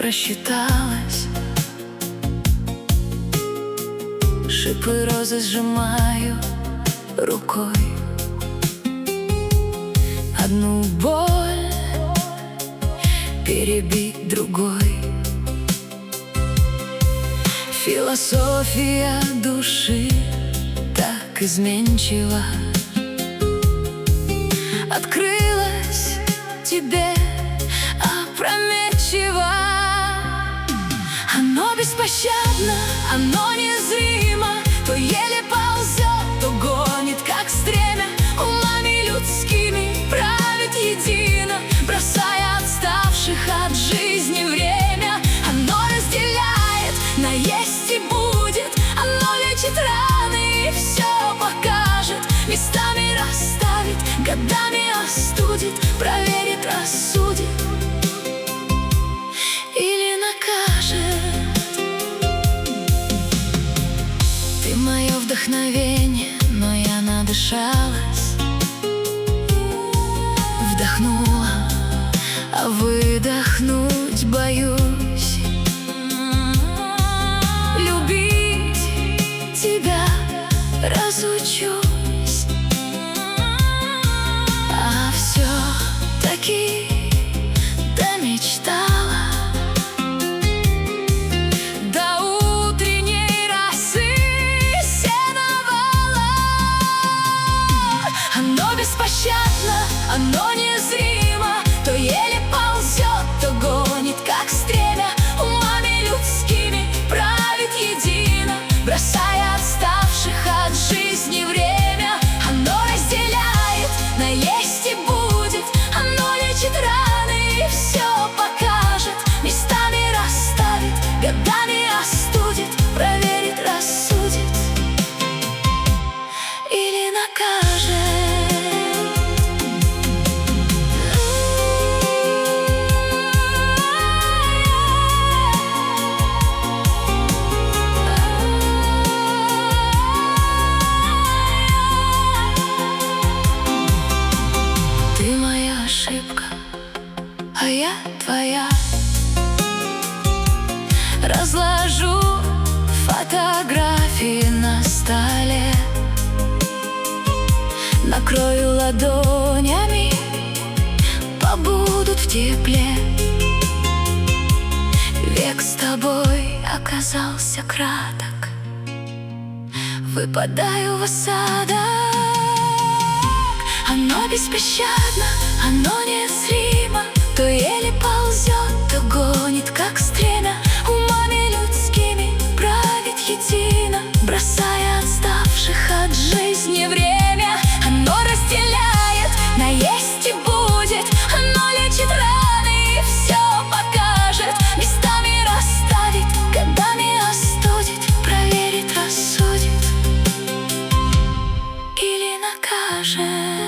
просчиталась. Шипы розы сжимаю рукой. Одну боль перебить другой. Философия души так изменчива. Открылась тебе опрометчиво. Оно беспощадно, оно незримо, то еле ползет, то гонит, как стремя. Умами людскими правит едино, бросая отставших от жизни время. Оно разделяет, наесть и будет. Оно лечит раны и все покажет, местами расставит, годами остудит, проверит, рассудит или накажет. Ты мое вдохновение, но я надышалась. Вдохнула, а выдохнуть боюсь. Любить тебя разучусь, а все-таки домечтала до утренней росы сеновала. Оно беспощадно, оно незримо, то еле ползет, то гонит, как стремя. Умами людскими правит едино, бросая отставших от жизни время. Оно разделяет, наесть и будет. Оно лечит раны и все покажет, местами расставит, годами остудит, проверит, рассудит или накажет. Ты моя ошибка, а я твоя. Разложу фотографии на столе, накрою ладонями, побудут в тепле. Век с тобой оказался краток, выпадаю в осадок. Оно беспощадно, оно незримо, то еле ползет, то гонит, как стремя. Умами людскими правит едино, бросая отставших от жизни время. Оно разделяет, наесть и будет. Оно лечит раны и все покажет, местами расставит, годами остудит, проверит, рассудит или накажет.